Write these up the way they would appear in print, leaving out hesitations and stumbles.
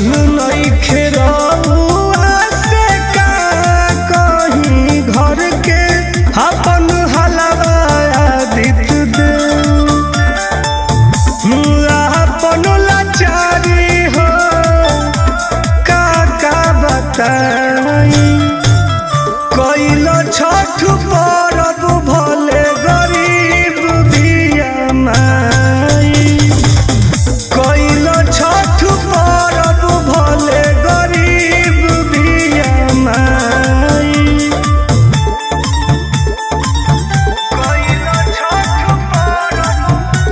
Tension नहीं खेरौआ से का कहीं घर के अपन हलवा दित दे अपन लाचारी हो का बताई कैलो छठ परब भले गरीब बिया माई कैलो छठ परब भले गरीब बिया माई कैलो छठ परब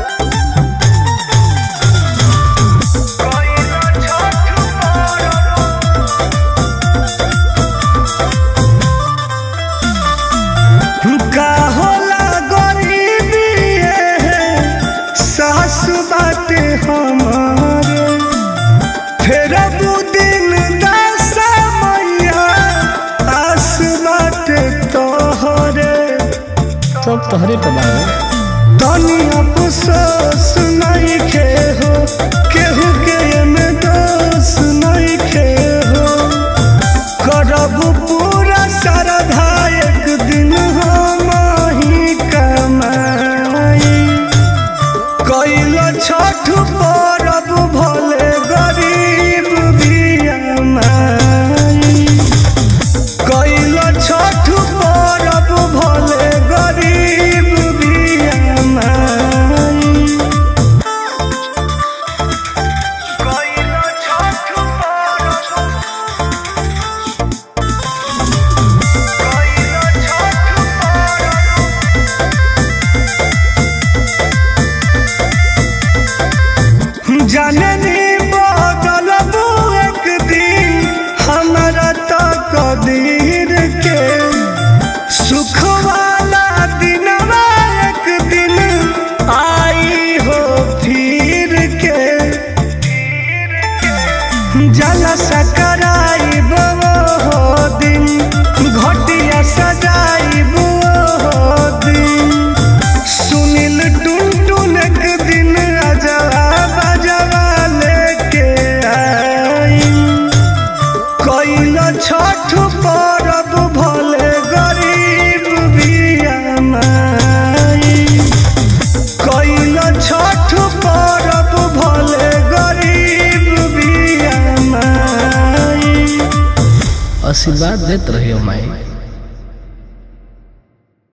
का होला गरीबी सास बाटे हमारे फिर दिन दशा मैया आस बाटे तोहरे सब तोहरे पे तनी अफसोस नहीं खे हो केहू के में दोष नहीं खे हो करब पूरा श्रद्धा एक दिन हम ही कमाई कैलो छठ परब भले गरीब बिया माई कैलो छठ परब भले गरीब बिया माई कैलो छठ जाननी बदलबू एक दिन हमारा तकदीर के सुख वाला दिनवा एक दिन आई हो फिर के जलसा कराई वो दिन घटिया सजाई वो दिन सुनील टुन एक दिन अजवा बजवा लेके आई कैलो छठ परब भले गरीब बिया माई कैलो छठ परब भले गरीब बिया माई आशीर्वाद देते रहियो माई।